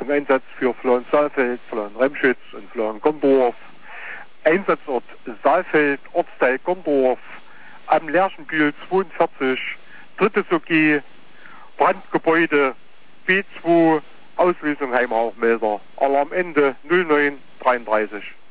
zum Einsatz für Flohen-Saalfeld, Flohen-Remschütz und Flohen-Gondorf. Einsatzort Saalfeld, Ortsteil Gondorf, am Lerchenbühl 42, drittes OG, Brandgebäude B2, Auslösung Heimerauchmelder, Alarmende 0933.